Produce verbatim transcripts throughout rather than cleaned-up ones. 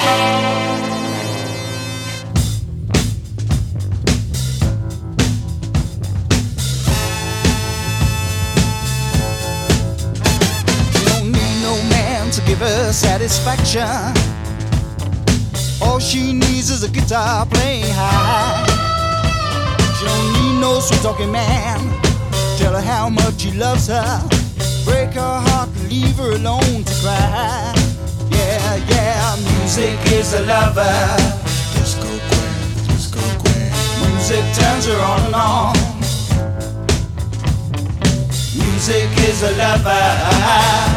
Give her satisfaction. All she needs is a guitar playing high. She don't need no sweet talking man. Tell her how much he loves her. Break her heart, leave her alone to cry. Yeah, yeah, music is a lover. Disco queen, disco queen. Music turns her on and on. Music is a lover.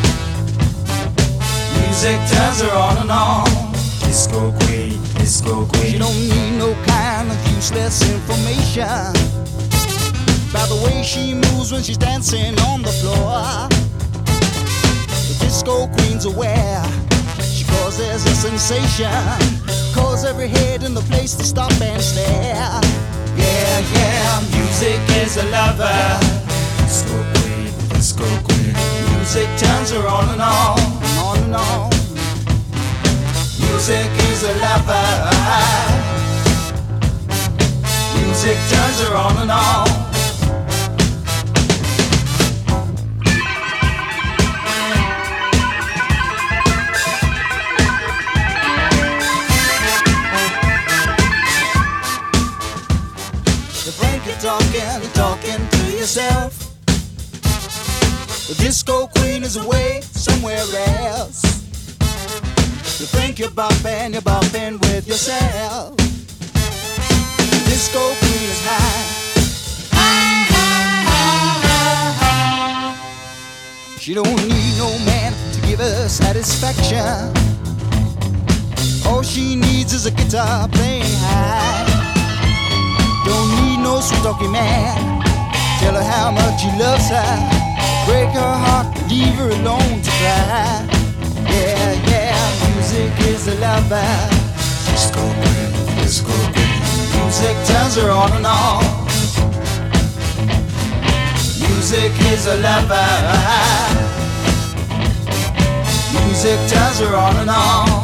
Music turns her on and on. Disco queen, disco queen. She don't need no kind of useless information by the way she moves when she's dancing on the floor. The disco queen's aware. She causes a sensation, cause every head in the place to stop and stare. Yeah, yeah, music is a lover. Disco queen, disco queen. Music turns her on and on, on and on. Music is a lover. Music turns her on and on. The Frank, you're talking, talking to yourself. The disco queen is away somewhere else. You think you're bopping, you're bopping with yourself. The disco queen is high. High, high, high, high. She don't need no man to give her satisfaction. All she needs is a guitar playing high. Don't need no sweet talking man. Tell her how much he loves her. Break her heart, leave her alone to cry. Yeah, yeah, music is a lover. Disco queen, disco queen. Music turns her on and on. Music is a lover. Music turns her on and on.